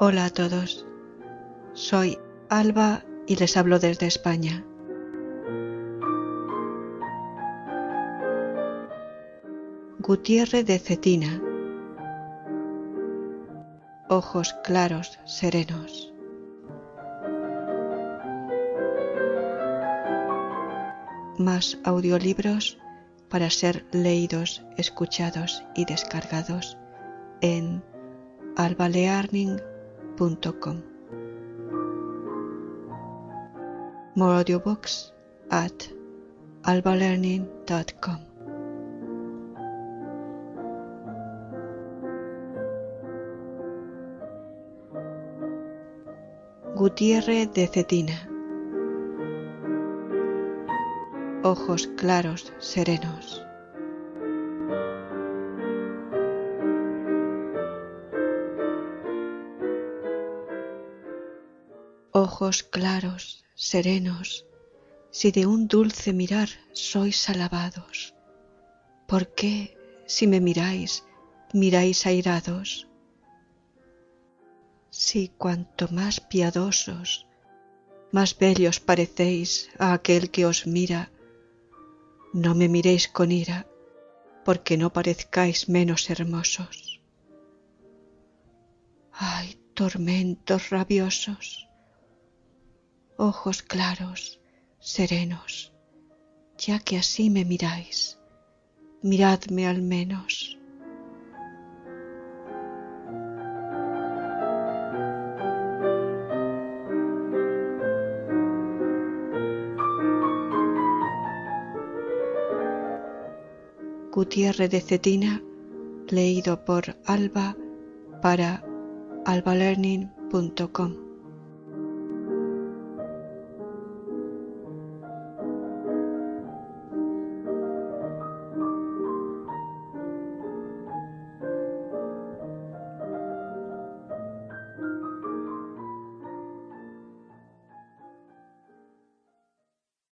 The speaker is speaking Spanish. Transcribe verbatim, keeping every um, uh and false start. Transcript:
Hola a todos, soy Alba y les hablo desde España. Gutiérrez de Cetina. Ojos claros, serenos. Más audiolibros para ser leídos, escuchados y descargados en alba learning punto com. More audiobooks at alba learning dot com. Gutiérrez de Cetina. Ojos claros, serenos. Ojos claros, serenos, si de un dulce mirar sois alabados, ¿por qué, si me miráis, miráis airados? Si cuanto más piadosos, más bellos parecéis a aquel que os mira, no me miréis con ira, porque no parezcáis menos hermosos. ¡Ay, tormentos rabiosos! Ojos claros, serenos, ya que así me miráis, miradme al menos. Gutiérrez de Cetina, leído por Alba para alba learning punto com.